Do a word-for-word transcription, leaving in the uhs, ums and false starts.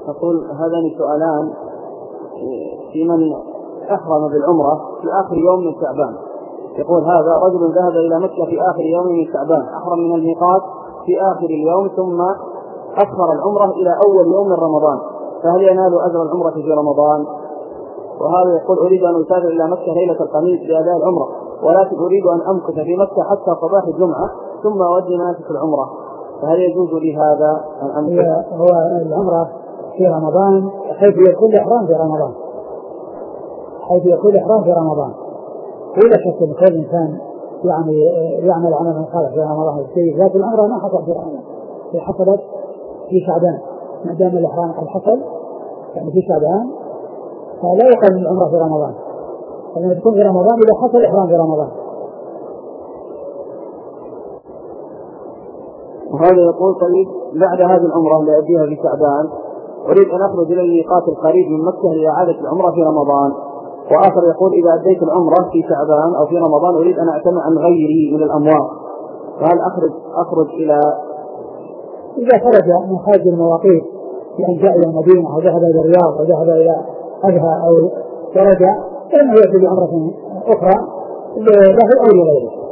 نقول هذان سؤالان في من أحرم بالعمرة في آخر يوم من شعبان. يقول هذا رجل ذهب إلى مكة في آخر يوم من شعبان، أحرم من الميقات في آخر اليوم ثم أخر العمرة إلى أول يوم من رمضان، فهل ينال أجر العمرة في رمضان؟ وهذا يقول أريد أن أسافر إلى مكة ليلة الخميس لأداء العمرة، ولكن أريد أن أمكث في مكة حتى صباح الجمعة ثم أودي مناسك العمرة، فهل يجوز لي هذا أن أمكث؟ هو العمرة في رمضان حيث يكون الإحرام في رمضان، حيث يكون الإحرام في رمضان، ولا شك أن كل إنسان يعني يعمل عملا صالح في رمضان الشيء، لكن العمرة ما حصل في رمضان، هي حصلت في شعبان، ما دام الإحرام قد حصل يعني في شعبان فلا يقال العمرة في رمضان، لأنها تكون في رمضان إذا حصل الإحرام في رمضان. وهذا يقول طيب بعد هذه العمرة اللي أديها في شعبان أريد أن أخرج إلى الميقات القريب من مكة لإعادة العمرة في رمضان، وآخر يقول إذا أديت العمرة في شعبان أو في رمضان أريد أن أعتمر عن غيري من الأموات، فهل أخرج أخرج إلى إذا خرج من خارج المواقيت بأن جاء إلى المدينة أو ذهب إلى الرياض أو ذهب إلى أبها أو درجة فإنه يأتي بعمرة أخرى له أو لغيره.